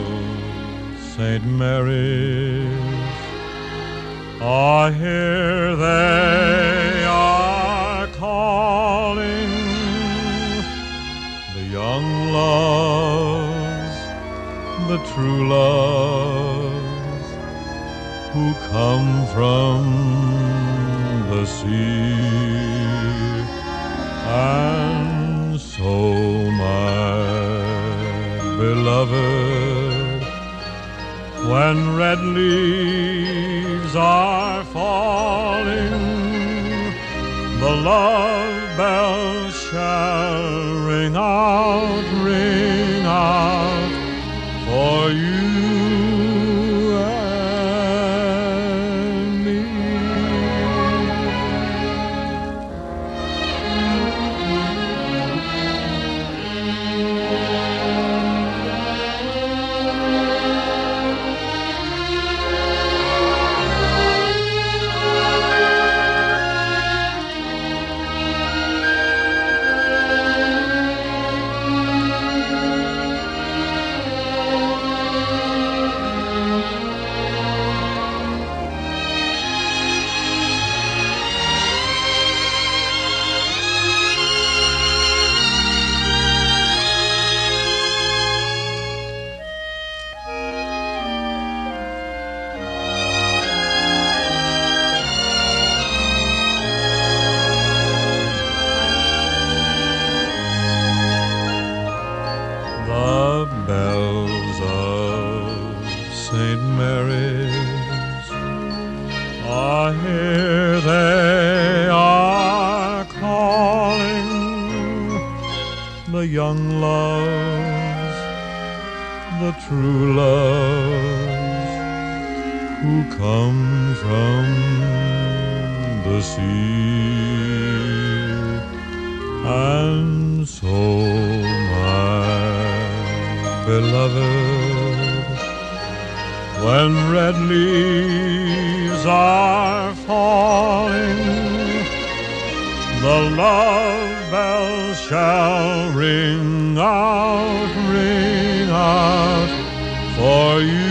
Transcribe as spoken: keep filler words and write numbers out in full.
Saint Mary's, ah, here they are calling the young loves, the true loves, who come from the sea. And so, my beloved, when red leaves are falling, the love bells shall ring out, ring out for you and me. The bells of Saint Mary's, ah, here they are calling the young loves, the true loves, who come from the sea. And so, beloved, when red leaves are falling, the love bells shall ring out, ring out for you.